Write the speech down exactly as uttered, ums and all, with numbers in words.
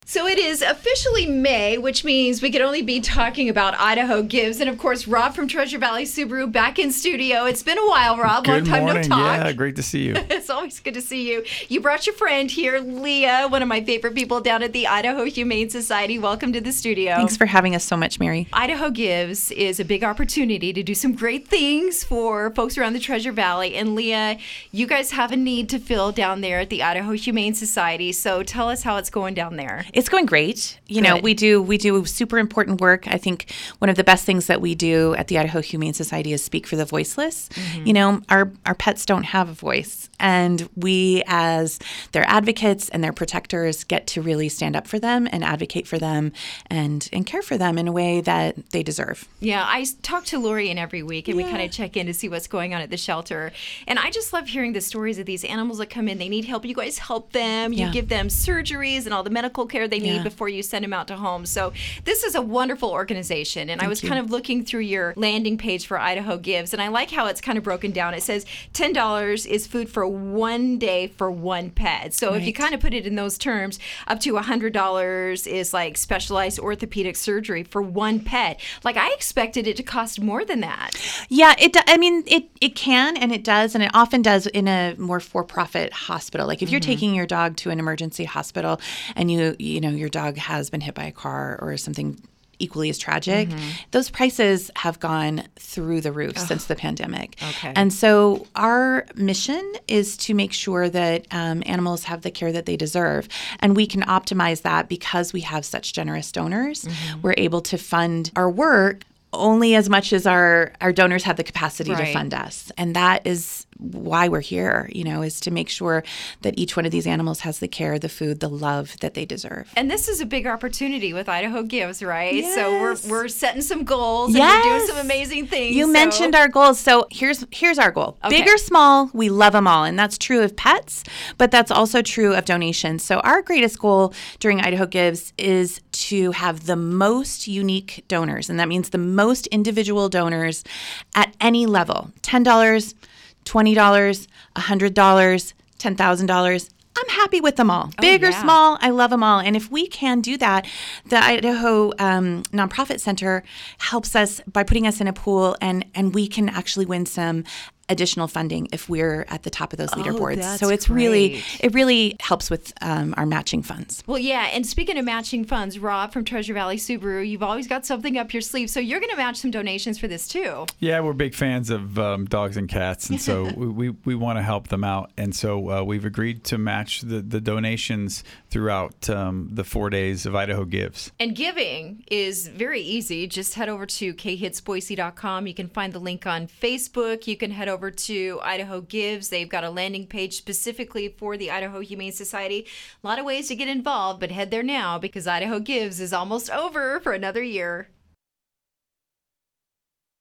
So it is officially May, which means we could only be talking about Idaho Gives. And of course, Rob from Treasure Valley Subaru back in studio. It's been a while, Rob. Good Long time morning. no talk. Yeah, great to see you. It's always good to see you. You brought your friend here, Leah, one of my favorite people down at the Idaho Humane Society. Welcome to the studio. Thanks for having us so much, Mary. Idaho Gives is a big opportunity to do some great things for folks around the Treasure Valley. And Leah, you guys have a need to fill down there at the Idaho Humane Society. So tell us how it's going down there. It's going great. You know, Good. we do we do super important work. I think one of the best things that we do at the Idaho Humane Society is speak for the voiceless. Mm-hmm. You know, our our pets don't have a voice, and we as their advocates and their protectors get to really stand up for them and advocate for them and and care for them in a way that they deserve. Yeah, I talk to Lorian every week, and Yeah. we kind of check in to see what's going on at the shelter. And I just love hearing the stories of these animals that come in. They need help. You guys help them. You Yeah. give them surgeries and all the medical care they need Yeah. before you send them out to home. So this is a wonderful organization. And I was you. kind of looking through your landing page for Idaho Gives, and I like how it's kind of broken down. It says ten dollars is food for one day for one pet. So if you Right. kind of put it in those terms, up to one hundred dollars is like specialized orthopedic surgery for one pet. Like I expected it to cost more than that. Yeah, it. do- I mean, it it can and it does, and it often does in a more for-profit hospital. Like if you're Mm-hmm. taking your dog to an emergency hospital, and you you know your dog has been hit by a car or something equally as tragic, Mm-hmm. those prices have gone through the roof since the pandemic. Okay. And so our mission is to make sure that um, animals have the care that they deserve, and we can optimize that because we have such generous donors. Mm-hmm. We're able to fund our work only as much as our, our donors have the capacity Right. to fund us. And that is why we're here, you know, is to make sure that each one of these animals has the care, the food, the love that they deserve. And this is a big opportunity with Idaho Gives, right? So Yes. we're we're setting some goals and we're doing Yes. some amazing things. You so- mentioned our goals. So here's here's our goal. Okay. Big or small, we love them all. And that's true of pets, but that's also true of donations. So our greatest goal during Idaho Gives is to have the most unique donors. And that means the most individual donors at any level. ten dollars, twenty dollars, one hundred dollars, ten thousand dollars. I'm happy with them all. Big or yeah. small, I love them all. And if we can do that, the Idaho um, Nonprofit Center helps us by putting us in a pool, and, and we can actually win some additional funding if we're at the top of those leaderboards. that's So it's really, great. it really helps with um, our matching funds. Well, yeah, and speaking of matching funds, Rob from Treasure Valley Subaru, you've always got something up your sleeve. So you're going to match some donations for this too. Yeah, we're big fans of um, dogs and cats, and so we, we, we want to help them out. And so uh, we've agreed to match the, the donations throughout um, the four days of Idaho Gives. And giving is very easy. Just head over to k hits boise dot com. You can find the link on Facebook. You can head over to Idaho Gives. They've got a landing page specifically for the Idaho Humane Society. A lot of ways to get involved, but head there now because Idaho Gives is almost over for another year.